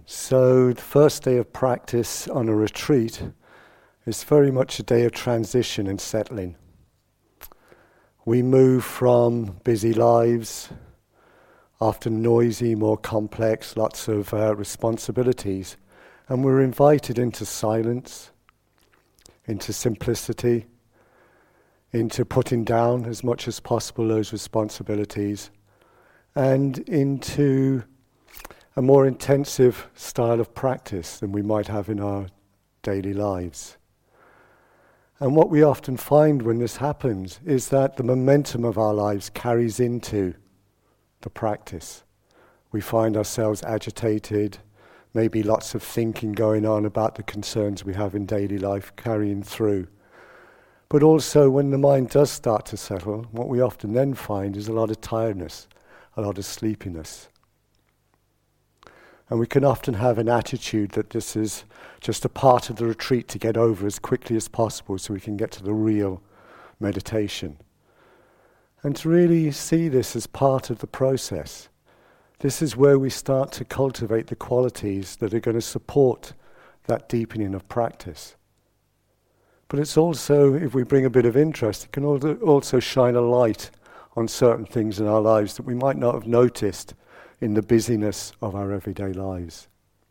So the first day of practice on a retreat is very much a day of transition and settling. We move from busy lives, often noisy, more complex, lots of responsibilities, and we're invited into silence, into simplicity, into putting down as much as possible those responsibilities, and into a more intensive style of practice than we might have in our daily lives. And what we often find when this happens is that the momentum of our lives carries into the practice. We find ourselves agitated, maybe lots of thinking going on about the concerns we have in daily life carrying through. But also when the mind does start to settle, what we often then find is a lot of tiredness, a lot of sleepiness. And we can often have an attitude that this is just a part of the retreat to get over as quickly as possible so we can get to the real meditation. And to really see this as part of the process. This is where we start to cultivate the qualities that are going to support that deepening of practice. But it's also, if we bring a bit of interest, it can also shine a light on certain things in our lives that we might not have noticed in the busyness of our everyday lives.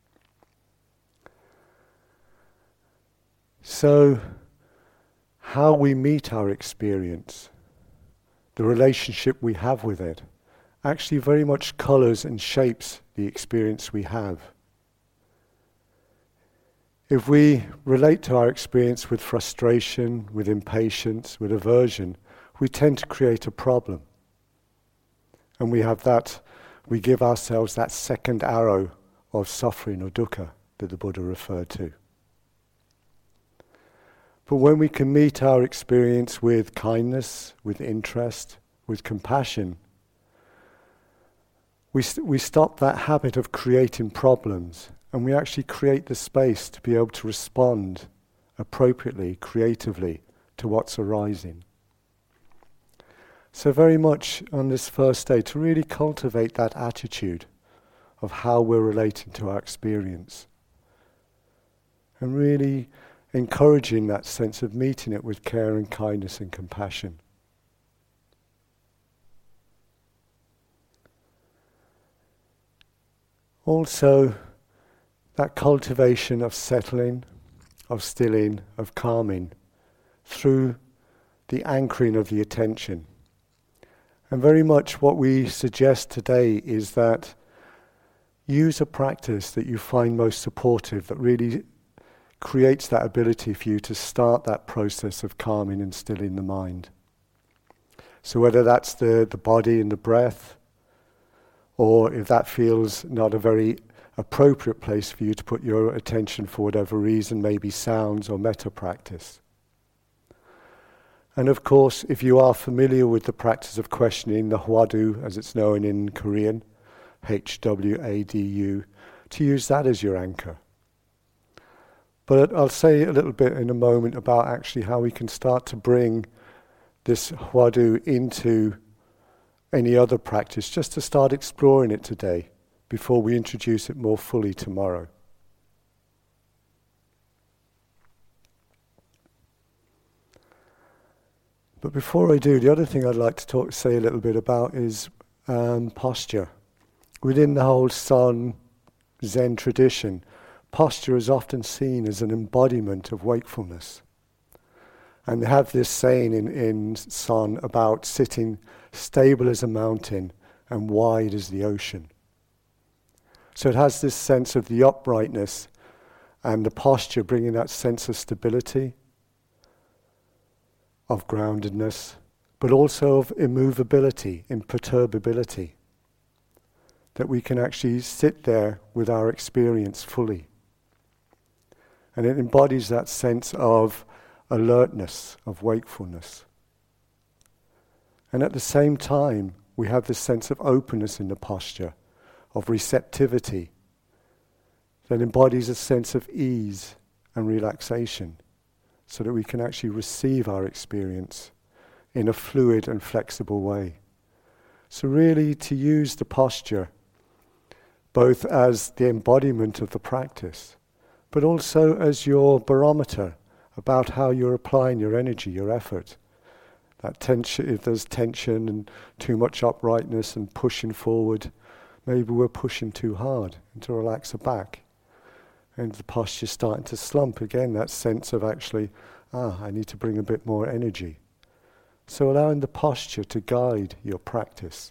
So, how we meet our experience, the relationship we have with it, actually very much colours and shapes the experience we have. If we relate to our experience with frustration, with impatience, with aversion, we tend to create a problem. And we give ourselves that second arrow of suffering or dukkha that the Buddha referred to. But when we can meet our experience with kindness, with interest, with compassion, we stop that habit of creating problems, and we actually create the space to be able to respond appropriately, creatively, to what's arising. So very much on this first day, to really cultivate that attitude of how we're relating to our experience. And really encouraging that sense of meeting it with care and kindness and compassion. Also, that cultivation of settling, of stilling, of calming, through the anchoring of the attention. And very much what we suggest today is that use a practice that you find most supportive, that really creates that ability for you to start that process of calming and stilling the mind. So whether that's the body and the breath, or if that feels not a very appropriate place for you to put your attention for whatever reason, maybe sounds or metta practice. And of course, if you are familiar with the practice of questioning, the Hwadu, as it's known in Korean, Hwadu, to use that as your anchor. But I'll say a little bit in a moment about actually how we can start to bring this Hwadu into any other practice, just to start exploring it today, before we introduce it more fully tomorrow. But before I do, the other thing I'd like to say a little bit about is posture. Within the whole Son Zen tradition, posture is often seen as an embodiment of wakefulness. And they have this saying in Son about sitting stable as a mountain and wide as the ocean. So it has this sense of the uprightness and the posture bringing that sense of stability, of groundedness, but also of immovability, imperturbability. That we can actually sit there with our experience fully. And it embodies that sense of alertness, of wakefulness. And at the same time, we have this sense of openness in the posture, of receptivity, that embodies a sense of ease and relaxation, so that we can actually receive our experience in a fluid and flexible way. So really to use the posture both as the embodiment of the practice, but also as your barometer about how you're applying your energy, your effort. That tension, if there's tension and too much uprightness and pushing forward, maybe we're pushing too hard, and to relax the back. And the posture's starting to slump again, that sense of actually, I need to bring a bit more energy. So allowing the posture to guide your practice.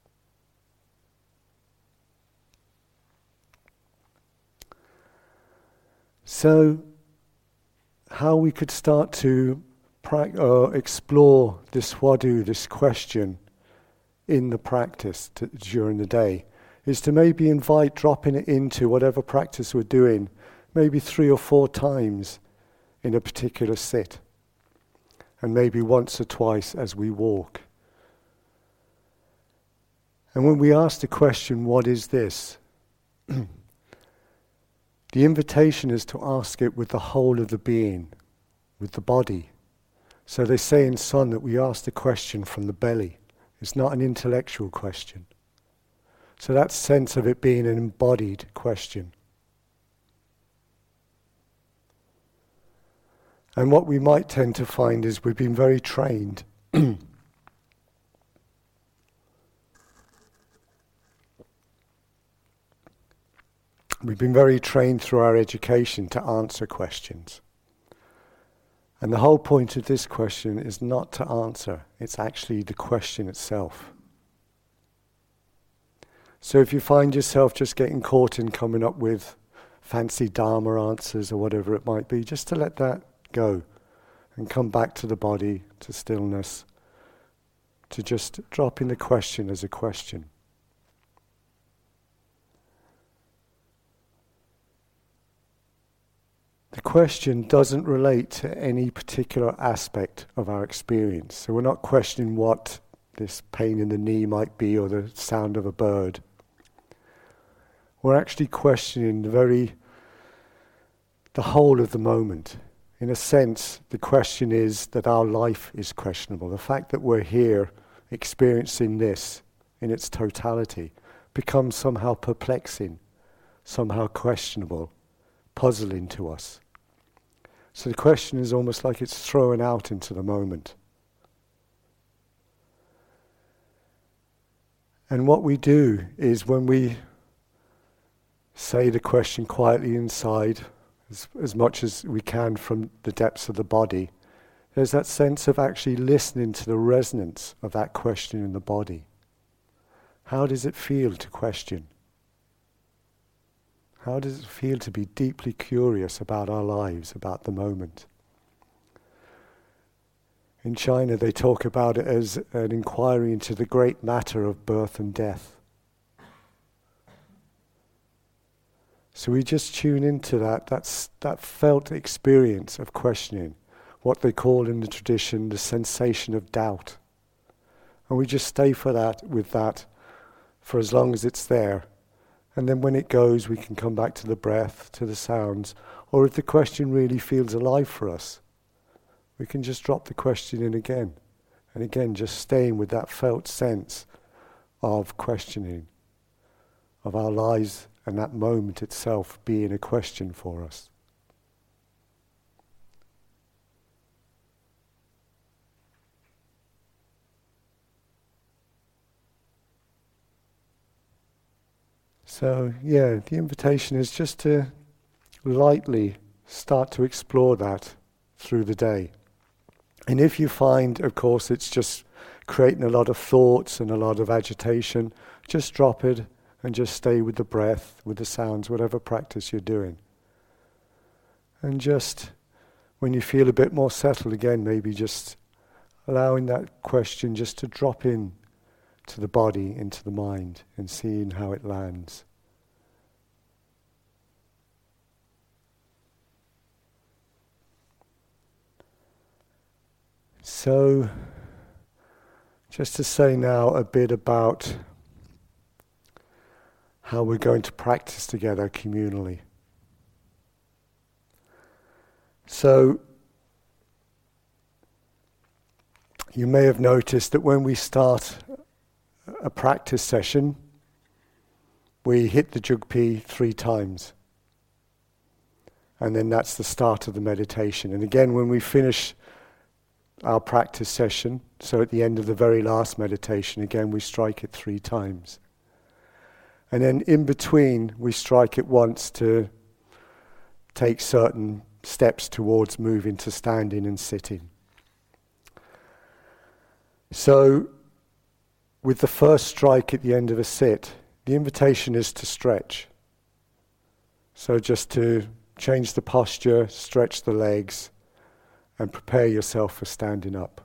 So, how we could start to explore this wadu, this question, in the practice during the day, is to maybe invite dropping it into whatever practice we're doing, maybe 3 or 4 times in a particular sit, and maybe once or twice as we walk. And when we ask the question, what is this? The invitation is to ask it with the whole of the being, with the body. So they say in Sun that we ask the question from the belly. It's not an intellectual question. So that sense of it being an embodied question. And what we might tend to find is we've been very trained We've been very trained through our education to answer questions. And the whole point of this question is not to answer, it's actually the question itself. So if you find yourself just getting caught in coming up with fancy Dharma answers or whatever it might be, just to let that go and come back to the body, to stillness, to just dropping the question as a question. The question doesn't relate to any particular aspect of our experience. So we're not questioning what this pain in the knee might be or the sound of a bird. We're actually questioning the whole of the moment. In a sense, the question is that our life is questionable. The fact that we're here experiencing this in its totality becomes somehow perplexing, somehow questionable, puzzling to us. So the question is almost like it's thrown out into the moment. And what we do is when we say the question quietly inside, as much as we can from the depths of the body, there's that sense of actually listening to the resonance of that question in the body. How does it feel to question? How does it feel to be deeply curious about our lives, about the moment? In China, they talk about it as an inquiry into the great matter of birth and death. So we just tune into that felt experience of questioning, what they call in the tradition the sensation of doubt. And we just stay with that for as long as it's there. And then when it goes, we can come back to the breath, to the sounds. Or if the question really feels alive for us, we can just drop the question in again. And again, just staying with that felt sense of questioning, of our lives and that moment itself being a question for us. So, the invitation is just to lightly start to explore that through the day. And if you find, of course, it's just creating a lot of thoughts and a lot of agitation, just drop it and just stay with the breath, with the sounds, whatever practice you're doing. And just, when you feel a bit more settled again, maybe just allowing that question just to drop in to the body, into the mind, and seeing how it lands. So, just to say now a bit about how we're going to practice together communally. So, you may have noticed that when we start a practice session, we hit the Jugpi 3 times. And then that's the start of the meditation. And again, when we finish our practice session, so at the end of the very last meditation, again we strike it 3 times. And then in between, we strike it once to take certain steps towards moving to standing and sitting. So, with the first strike at the end of a sit, the invitation is to stretch. So just to change the posture, stretch the legs, and prepare yourself for standing up.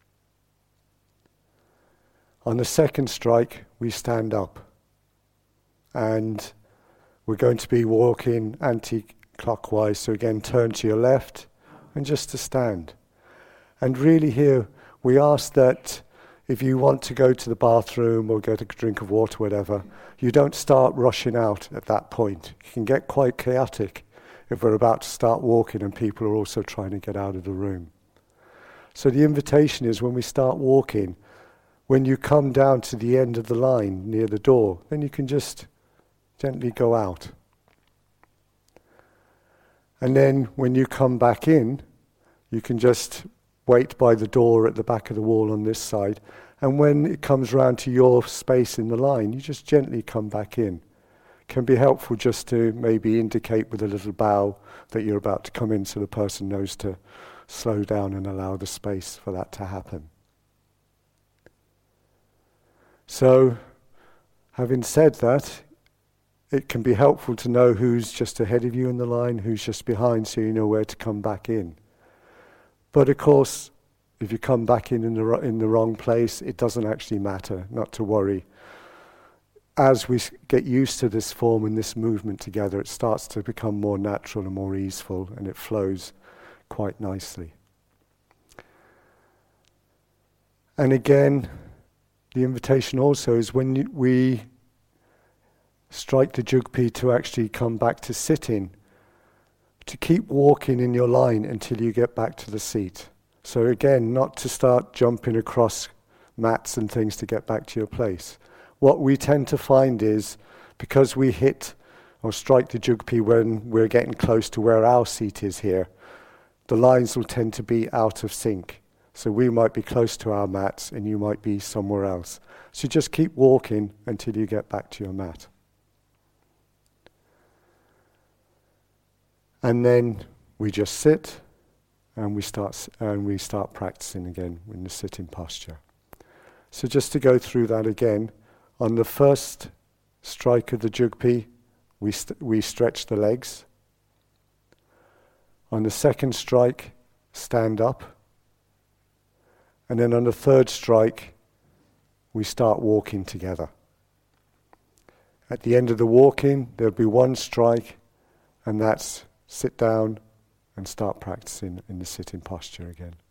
On the second strike, we stand up. And we're going to be walking anti-clockwise, so again, turn to your left, and just to stand. And really here, we ask that if you want to go to the bathroom or get a drink of water, whatever, you don't start rushing out at that point. It can get quite chaotic if we're about to start walking and people are also trying to get out of the room. So the invitation is when we start walking, when you come down to the end of the line near the door, then you can just gently go out. And then when you come back in, you can just wait by the door at the back of the wall on this side, and when it comes round to your space in the line, you just gently come back in. Can be helpful just to maybe indicate with a little bow that you're about to come in so the person knows to slow down and allow the space for that to happen. So, having said that, it can be helpful to know who's just ahead of you in the line, who's just behind, so you know where to come back in. But of course, if you come back in the wrong place, it doesn't actually matter, not to worry. As we get used to this form and this movement together, it starts to become more natural and more easeful, and it flows quite nicely. And again, the invitation also is when we strike the Jugpi to actually come back to sitting, to keep walking in your line until you get back to the seat. So again, not to start jumping across mats and things to get back to your place. What we tend to find is, because we hit or strike the Jugpi when we're getting close to where our seat is here, the lines will tend to be out of sync. So we might be close to our mats and you might be somewhere else. So just keep walking until you get back to your mat. And then we just sit and we start practicing again in the sitting posture. So just to go through that again, on the first strike of the Jugpi, we stretch the legs. On the second strike, stand up. And then on the third strike, we start walking together. At the end of the walking, there'll be one strike, and that's sit down and start practicing in the sitting posture again.